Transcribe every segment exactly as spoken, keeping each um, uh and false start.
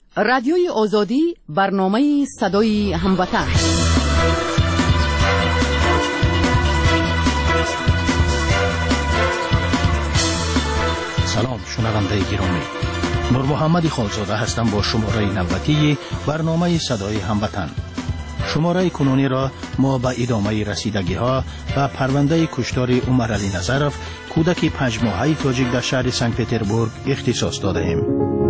رادیوی آزادی، برنامه صدای هموطن. سلام شنونده گرامی، نور محمد خالزاده هستم با شماره نوتی برنامه صدای هموطن. شماره کنونی را ما به ادامه رسیدگی ها و پرونده کشتار عمر علی نظرف، کودک پنج ماهه تاجیک در شهر سنت پتربورگ اختصاص داده ایم.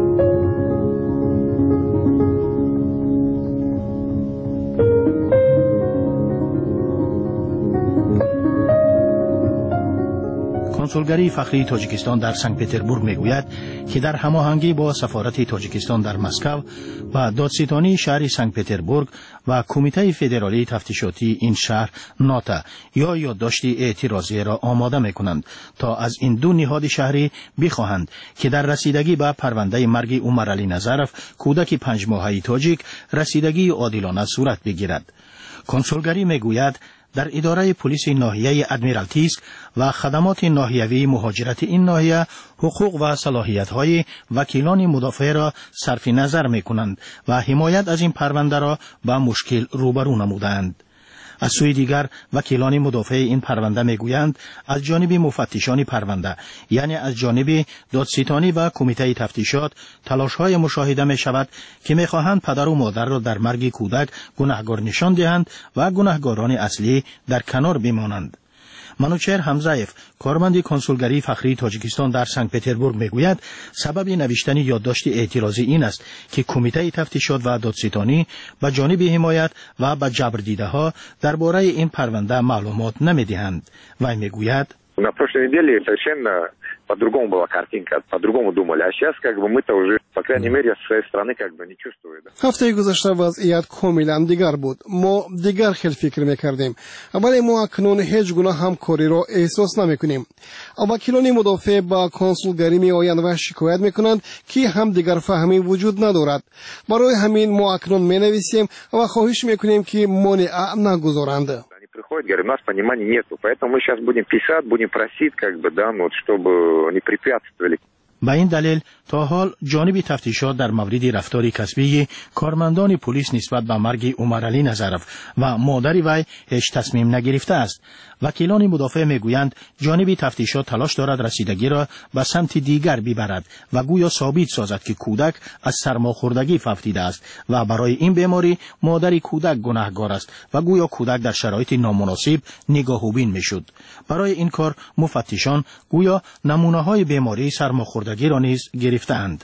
کنسولگری فخری تاجیکستان در سنت پتربورگ میگوید که در هماهنگی با سفارت تاجیکستان در مسکو و دادستانی شهر سنت پتربورگ و کمیته فدرالی تفتیشاتی این شهر ناتا یا یادداشت اعتراضی را آماده میکنند تا از این دو نهاد شهری بخواهند که در رسیدگی به پرونده مرگ عمر علی نظرف، کودک پنج ماهه تاجیک، رسیدگی عادلانه صورت بگیرد. کنسولگری میگوید در اداره پلیس ناحیه ادمیرالتیسک و خدمات ناحیوی مهاجرت این ناحیه حقوق و صلاحیت‌های وکیلان مدافع را صرف نظر می‌کنند و حمایت از این پرونده را با مشکل روبرو نمودند. از سوی دیگر وکیلان مدافع این پرونده میگویند از جانب مفتشان پرونده، یعنی از جانب دادستانی و کمیته تفتیشات، تلاش‌های مشاهده می شود که میخواهند پدر و مادر را در مرگ کودک گناهکار نشان دهند و گناهکاران اصلی در کنار بمانند. منوچهر حمزه‌یف، کارمند کنسولگری فخری تاجیکستان در سنت پتربورگ میگوید سبب نوشتن یادداشت اعتراضی این است که کمیته تفتیشات و دادستانی به جانب حمایت و به جبر دیده ها درباره این پرونده معلومات نمیدهند. و میگوید На прошлой неделе совершенно по-другому была картинка, по-другому думали, а сейчас как бы мы-то уже, по крайней мере, с своей стороны как бы не чувствуем. هفته گذشته وضعیت کاملا دیگر بود. ما دیگر خیلی فکر میکردیم، ولی ما اکنون هیچ گونه همکاری را احساس نمیکنیم. وکیلان مدافع با کنسولگری میآیند و شکایت میکنند که هم دیگر فهمی وجود ندارد. برای همین ما اکنون مینویسیم و خواهش میکنیم که مانع نگذارند. Приходит, говорит, у нас понимания нету, поэтому мы сейчас будем писать, будем просить, как бы, да, ну, вот, чтобы не препятствовали. به این دلیل تا حال جانب تفتیشات در مورد رفتار کسبی کارمندان پلیس نسبت به مرگ عمر علی نظرف و مادر وی هیچ تصمیم نگرفته است. وکیلان مدافع میگویند جانب تفتیشات تلاش دارد رسیدگی را به سمت دیگر ببرد و گویا ثابت سازد که کودک از سرماخوردگی فوتیده است و برای این بیماری مادر کودک گناهکار است و گویا کودک در شرایط نامناسب نگاه و بین میشد. برای این کار مفتشان گویا نمونه های بیماری سرماخوردگی را نیز گرفتند.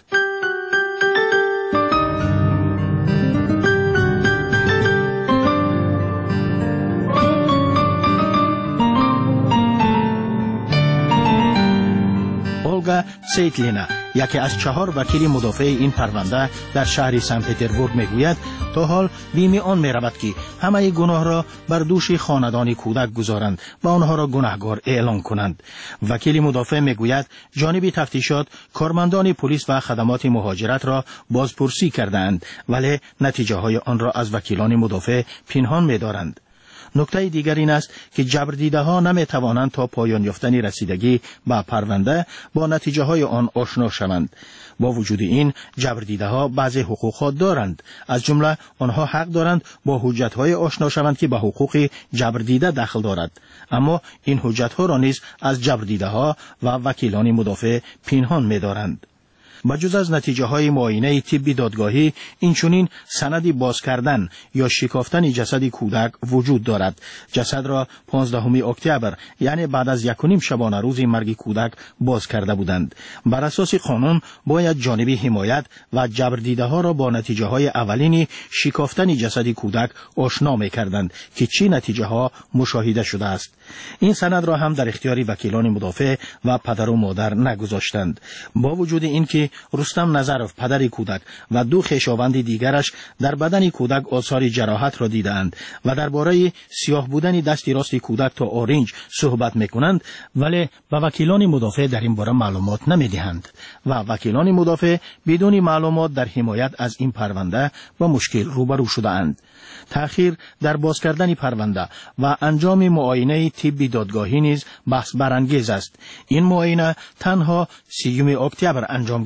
اولگا سیتلینا، یکی از چهار وکیل مدافع این پرونده در شهر سنت پتربورگ میگوید تا حال بیم آن میرود که همه گناه را بر دوش خاندان کودک گذارند و آنها را گناهکار اعلام کنند. وکیل مدافع میگوید جانب تفتیشات کارمندان پلیس و خدمات مهاجرت را بازپرسی کردند، ولی نتیجه های آن را از وکیلان مدافع پنهان می‌دارند. نکته دیگر این است که جبردیده ها نمی توانند تا پایان یافتن رسیدگی به پرونده با نتیجه های آن آشنا شوند. با وجود این جبردیده ها بعضی حقوق ها دارند، از جمله آنها حق دارند با حجت های آشنا شوند که به حقوق جبردیده دخل دارد، اما این حجت ها را نیز از جبردیده ها و وکیلان مدافع پنهان می دارند. بجز از نتیجه های معاینه طبی دادگاهی، اینچنین سندی باز کردن یا شکافتن جسد کودک وجود دارد. جسد را پانزدهم اکتبر، یعنی بعد از یک و نیم شبانه روز مرگ کودک باز کرده بودند. بر اساس قانون باید جانب حمایت و جبردیده ها را با نتیجه های اولین شکافتن جسد کودک آشنا می‌کردند که چه نتیجه ها مشاهده شده است. این سند را هم در اختیار وکیلان مدافع و پدر و مادر نگذاشتند. با وجود اینکه رستم نظرف پدر کودک و دو خویشاوند دیگرش در بدن کودک آثار جراحت را دیدند و درباره سیاه بودن دست راست کودک تا آرنج صحبت میکنند، ولی به وکیلان مدافع در این باره معلومات نمیدهند و وکیلان مدافع بدون معلومات در حمایت از این پرونده با مشکل روبرو شده‌اند. تأخیر در باز کردن پرونده و انجام معاینه طبی دادگاهی نیز بحث برانگیز است. این معاینه تنها سیوم اکتبر انجام گرفت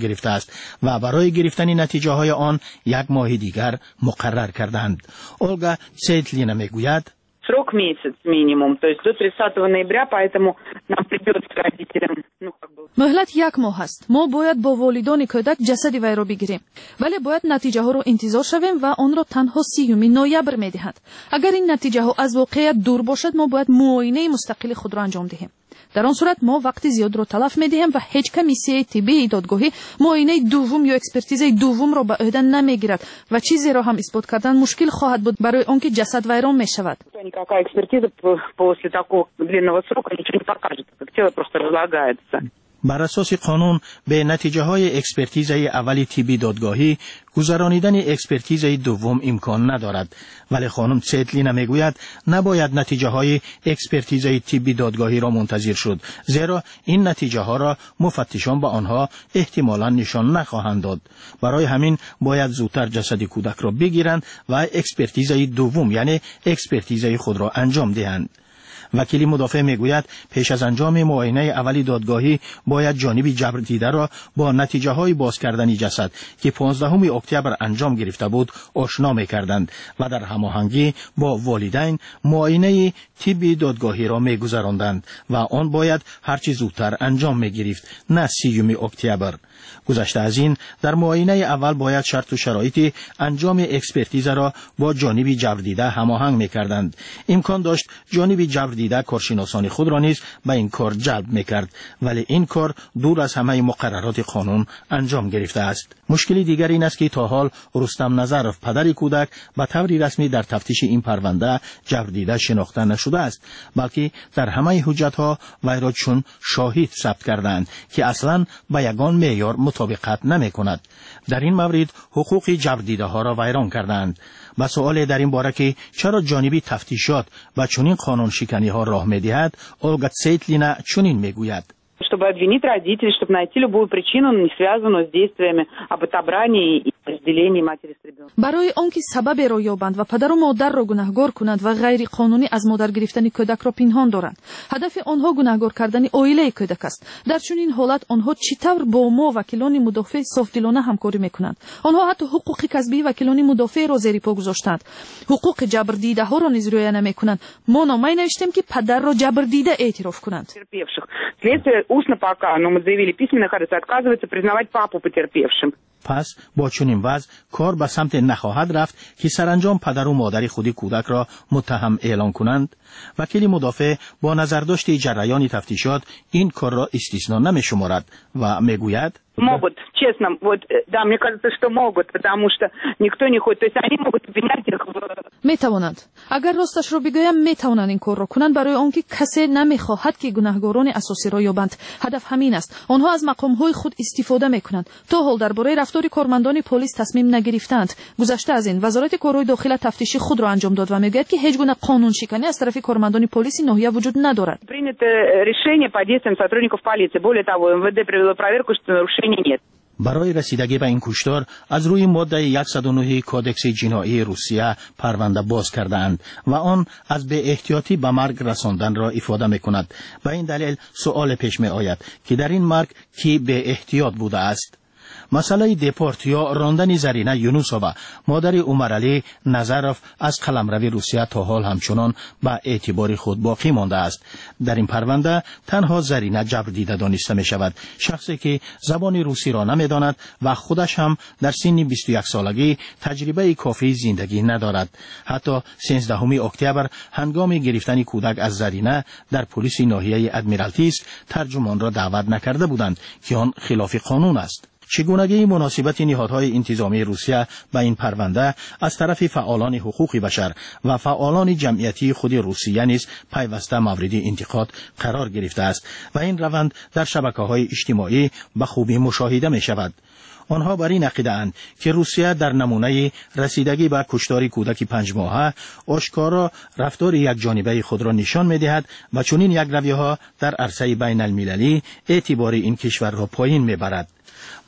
گرفته است و برای گرفتن نتیجه های آن یک ماه دیگر مقرر کردند. اولگا سیتلینا میگوید Срок месяц минимум, то есть до тридцатого ноября, поэтому нам придется родителям, ну, как бы... مهلت یک ماه است. ما باید با والدان کودک جسد وی را بگیریم، ولی باید نتیجه ها را انتظار شویم و آن را تنها سیوم نوامبر میدهد. اگر این نتیجه ها از واقعیت دور باشد، ما باید معاینه مستقل خود را انجام دهیم. در آن صورت ما وقت زیاد را تلف می‌دهیم و هیچ کمیسیه طبی دادگاهی معاینه دوم یا اکسپرتیز دوم را به عهده نمیگیرد و چیزی را هم اثبات کردن مشکل خواهد بود برای آنکه جسد ویران می‌شود. Никакая экспертиза после такого длинного срока ничего не покажет, как тело просто разлагается. بر اساس قانون به نتیجه های اکسپرتیزه اولی طبی دادگاهی گذرانیدن اکسپرتیزه دوم امکان ندارد، ولی خانم سیتلینا میگوید نباید نتیجه های اکسپرتیزه طبی دادگاهی را منتظر شد، زیرا این نتیجه ها را مفتشان به آنها احتمالاً نشان نخواهند داد. برای همین باید زودتر جسد کودک را بگیرند و اکسپرتیزه دوم یعنی اکسپرتیزه خود را انجام دهند. وکیل مدافع میگوید پیش از انجام معاینه اولی دادگاهی باید جانب جبر دیده را با نتیجه های باز کردن جسد که پانزدهم اکتبر انجام گرفته بود آشنا میکردند و در هماهنگی با والدین معاینه طبی دادگاهی را میگذراندند و آن باید هرچی زودتر انجام میگرفت، نه سیوم اکتبر. گذشته از این در معاینه اول باید شرط و شرایط انجام اکسپرتیزه را با جانب جبر دیده هماهنگ میکردند. امکان داشت جانب جبر دیده کارشناسان خود را نیز به این کار جلب میکرد، ولی این کار دور از همه مقررات قانون انجام گرفته است. مشکلی دیگر این است که تا حال رستم نظرف پدر کودک به طور رسمی در تفتیش این پرونده جبر دیده شناخته نشده است، بلکه در همه حجت ها وی را چون شاهد ثبت کردند که اصلا به یگان معیار مطابقت نمی کند. در این مورد حقوق جبر دیده ها را ویران کردند. با سؤال در این باره که چرا جانبی تفتیشات و چنین قانون شکنی ها راه می دهد، اولگا سیتلینا چنین می گوید. Чтобы обвинить родителей, чтобы найти любую причину, не связанную с действиями об отобрании и разделении матери с ребенком. برای آنکه سبب را یابند و پدر و مادر را گناهکار کنند و غیر قانونی از مادر گرفتن کودک را پنهان دارند. هدف آنها گناهکار کردن عائله کودک است. در چنین حالت آنها چطور با ما وکیلان مدافع صافدلانه همکاری میکنند؟ آنها حتی حقوق کسبی وکیلان مدافع را زیر پا گذاشتند. حقوق جبر دیده ها را نیز رعایت نمیکنند. ما نامه نوشتیم که پدر را جبر دیده اعتراف کنند. Устно пока, но мы заявили письменно, ходатайство отказывается признавать папу потерпевшим. پس با چنین وضع کار به سمت نخواهد رفت که سرانجام پدر و مادر خودی کودک را متهم اعلان کنند. وکیل مدافع با نظرداشت جریان تفتیشات این کار را استثنا نمی شمارد و می گوید Могут, честно, вот, да, мне кажется, что могут, потому что никто не ходит, то есть они могут обвинять их в... میتوانند. اگر راستش را بگویم میتوانند این کار را کنند برای آنکه کسی نمیخواهد که گناهکاران اساسی را یابند. هدف همین است. آنها از مقام‌های خود استفاده میکنند. تا حال درباره رفتار کارمندان پلیس تصمیم نگرفتند. گذشته از این وزارت کارهای داخل تفتیشی خود را انجام داد و میگوید که هیچ گونه قانون شکنی از طرف کارمندان پلیس ناحیه وجود ندارد. Принято решение по действиям сотрудников полиции. Более того, эм вэ дэ провело проверку, что нарушений нет. برای رسیدگی به این کشتار از روی ماده صد و نه کودکس جنایی روسیه پرونده باز کردند و آن از به احتیاطی به مرگ رساندن را افاده می‌کند. به این دلیل سؤال پیش می آید که در این مرگ کی به احتیاط بوده است؟ مسئله دپورت یا راندن زرینه یونوسووا مادر عمرعلی نظرف از قلمرو روسیه تا حال همچنان به اعتبار خود باقی مانده است. در این پرونده تنها زرینه جبر دیده دانسته می شود، شخصی که زبان روسی را نمی داند و خودش هم در سن بیست و یک سالگی تجربه کافی زندگی ندارد. حتی سیزدهم اکتبر هنگام گرفتن کودک از زرینه در پلیس ناحیه ادمیرالتیسک ترجمان را دعوت نکرده بودند که آن خلاف قانون است. چگونگی مناسبت نهادهای انتظامی روسیه با این پرونده از طرف فعالان حقوق بشر و فعالان جمعیتی خود روسیه نیز پیوسته مورد انتقاد قرار گرفته است و این روند در شبکه‌های اجتماعی به خوبی مشاهده می شود. آنها بر این عقیده اند که روسیه در نمونه رسیدگی به کشتار کودک پنج ماهه آشکارا رفتار یک جانبه خود را نشان می دهد و چنین یک رویه ها در عرصه بین المللی اعتبار این کشور را پایین می برد.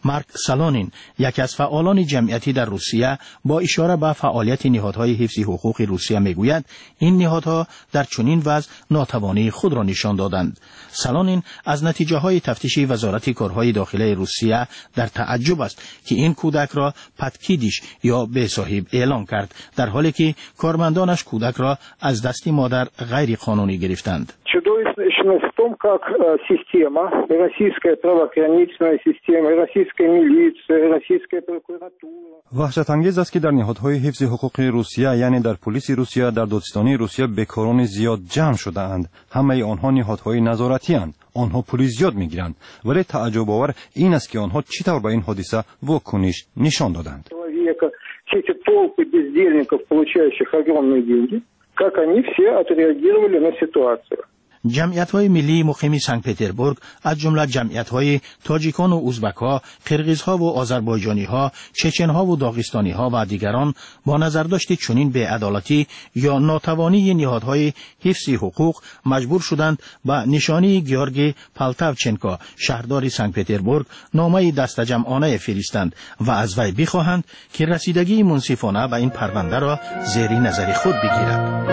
مارک سالونین، یکی از فعالان جمعیتی در روسیه، با اشاره به فعالیت نهادهای حفظ حقوق روسیه میگوید این نهادها در چنین وضع ناتوانی خود را نشان دادند. سالونین از نتیجه های تفتیش وزارت کارهای داخلی روسیه در تعجب است که این کودک را پدکیدیش یا به صاحب اعلام کرد، در حالی که کارمندانش کودک را از دست مادر غیر قانونی گرفتند. Чудовищность в том, как система, российская правоохранительная система, российская милиция, российская прокуратура. وحشت‌انگیز است که در نهادهای حفظ حقوق روسیه، یعنی در پلیس روسیه، در دادستانی روسیه بیکاران زیاد جمع شده اند. همه آنها نهادهای نظارتی اند. آنها پول زیاد میگیرند، ولی تعجب آور این است که آنها چطور به این حادثه واکنش نشان دادند. Эти толпы бездельников, получающих огромные деньги, как они все отреагировали на ситуацию. جمعیت‌های ملی مقیم سنت پتربورگ از جمله جمعیت‌های تاجیکان و ازبک‌ها، قرغیزها و آذربایجانی‌ها، چچن‌ها و داغستانی‌ها و دیگران با نظرداشت چنین بی‌عدالتی یا ناتوانی نهادهای حفظ حقوق مجبور شدند به نشانی گیورگی پالتاوچنکو، شهردار سنت پتربورگ، نامه دستجمعانه فرستند و از وی بخواهند که رسیدگی منصفانه به این پرونده را زیر نظر خود بگیرد.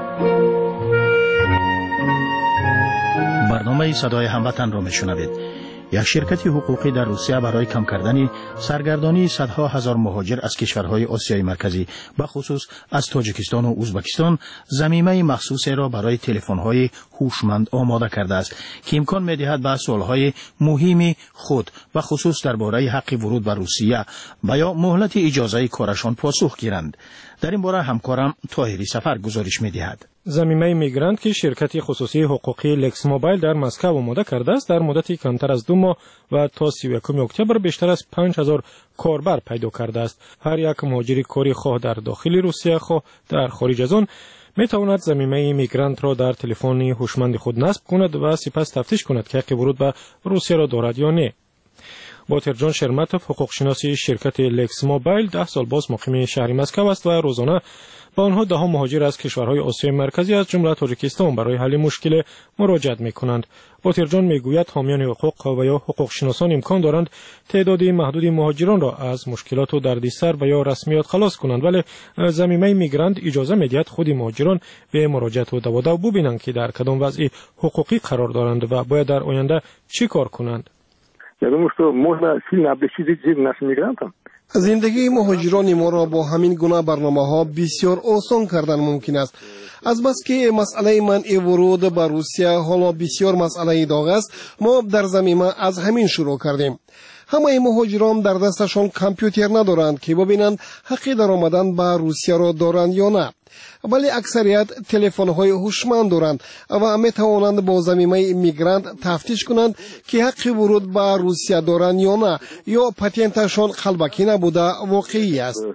برنامه صدای هموطن را میشنوید. یک شرکت حقوقی در روسیه برای کم کردن سرگردانی صدها هزار مهاجر از کشورهای آسیای مرکزی به خصوص از تاجیکستان و ازبکستان ضمیمه مخصوص را برای تلفن‌های هوشمند آماده کرده است که امکان می‌دهد به سوال‌های مهم خود به خصوص درباره حق ورود به روسیه و یا مهلت اجازه کارشان پاسخ گیرند. در این باره همکارم طاهری سفر گزارش می‌دهد. ضمیمه میگرانت که شرکت خصوصی حقوقی لکس موبایل در مسکو آماده کرده است، در مدتی کمتر از دو ماه و تا سی و یکم اکتبر بیشتر از پنج هزار کاربر پیدا کرده است. هر یک مهاجر کاری خواه در داخل روسیه خواه در خارج از آن می تواند ضمیمه میگرانت را در تلفن هوشمند خود نصب کند و سپس تفتیش کند که حق ورود به روسیه را دارد یا نه. باترجان شرمتوف، حقوق شناسی شرکت لکس موبایل، ده سال باز مقیم شهر مسکو است و روزانه با آنها ده ها مهاجر از کشورهای آسیای مرکزی از جمله تاجیکستان برای حل مشکل مراجعت می‌کنند. باترجان میگوید حامیان حقوق و یا حقوق شناسان امکان دارند تعداد محدود مهاجران را از مشکلات و دردسر و یا رسمیات خلاص کنند، ولی ضمیمه میگرانت اجازه میدهد خود مهاجران به مراجعت و دوادو ببینند که در کدام وضع حقوقی قرار دارند و باید در آینده چی کار کنند. Я думаю, что можно сильно облегчить жизнь нашим мигрантам. زندگی مهاجران ما را با همین گونه برنامه‌ها بسیار آسان کردن ممکن است. از بس که مسئله منع ورود به روسیه حالا بسیار مسئله داغ است، ما در ضمیمه از همین شروع کردیم. همه مهاجران در دستشان کامپیوتر ندارند که ببینند حق در آمدن به روسیه را دارند یا نه، ولی اکثریت تلفن‌های هوشمند دارند و می توانند با ضمیمه میگرانت تفتیش کنند که حق ورود به روسیه دارند یا نه، یا پاتنتشان قلبکی نبوده واقعی است.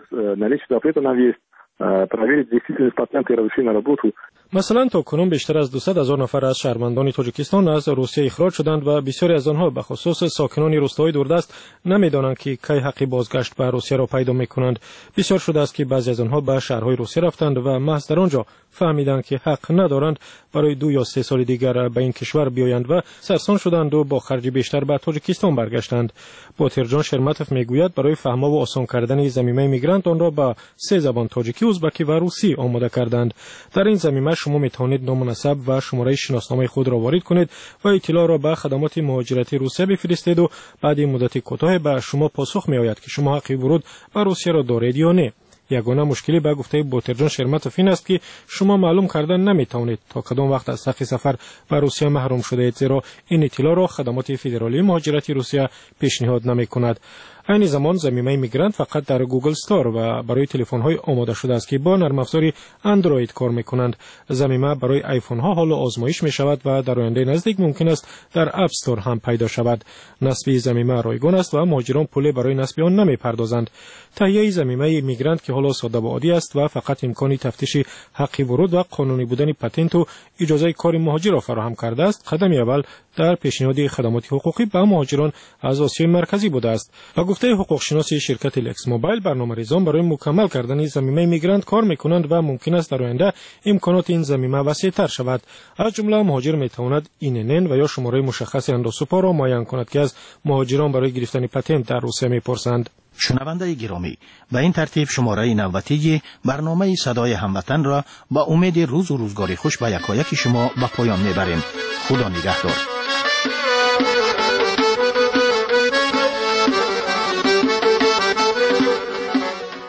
مثلا تا کنون بیشتر از دویست هزار نفر از شهروندان تاجیکستان از روسیه اخراج شدند و بسیاری از آنها به خصوص ساکنان روستاهای دوردست نمیدانند که کی حق بازگشت به روسیه را پیدا میکنند. بسیار شده است که بعضی از آنها به شهرهای روسیه رفتند و محض در آنجا فهمیدند که حق ندارند برای دو یا سه سال دیگر به این کشور بیایند و سرسان شدند و با خرج بیشتر به تاجیکستان برگشتند. باترجان شرمتوف میگوید برای فهم و آسان کردن ضمیمه میگرانت آن را به سه زبان تاجیکی، ازبکی و روسی آماده کردند. در این ضمیمه شما می توانید نام نسب و شماره شناسنامه خود را وارد کنید و اطلاع را به خدمات مهاجرتی روسیه بفرستید و بعد مدت کوتاه به شما پاسخ می آید که شما حق ورود به روسیه را دارید یا نه. یگانه مشکلی به گفته باترجان شرمتوف این است که شما معلوم کردن نمی توانید تا کدام وقت از حق سفر به روسیه محروم شده اید، زیرا این اطلاع را خدمات فدرالی مهاجرتی روسیه پیشنهاد نمی کند. این زمان ضمیمه میگرانت فقط در گوگل استور و برای تلفن‌های آماده شده است که با نرم افزاری اندروید کار می‌کنند. ضمیمه برای آیفون‌ها حالا آزمایش می‌شود و در آینده نزدیک ممکن است در اپ استور هم پیدا شود. نصب ضمیمه رایگان است و مهاجران پول برای نصب آن نمی‌پردازند. تهیه ضمیمه میگرانت که حالا ساده و عادی است و فقط امکانی تفتیش حق ورود و قانونی بودن پتنت و اجازه کار مهاجر را فراهم کرده است، قدمی اول در پیشنهاد خدمات حقوقی به مهاجران از آسیای مرکزی بوده است. گفته حقوقشناس شرکت لکس موبایل، برنامه‌ریزان برای مکمل کردن زمینه میگرانت کار میکنند و ممکن است در آینده امکانات این زمینه وسیع‌تر شود. از جمله مهاجر میتواند اینن و یا شماره مشخص اندوسپا را معین کند که از مهاجران برای گرفتن پتنت در روسیه میپرسند. شنونده گرامی، به این ترتیب شماره نوبتی برنامه صدای هموطن را با امید روز و روزگاری خوش به یکایک شما به پایان میبریم. خدا نگهدار.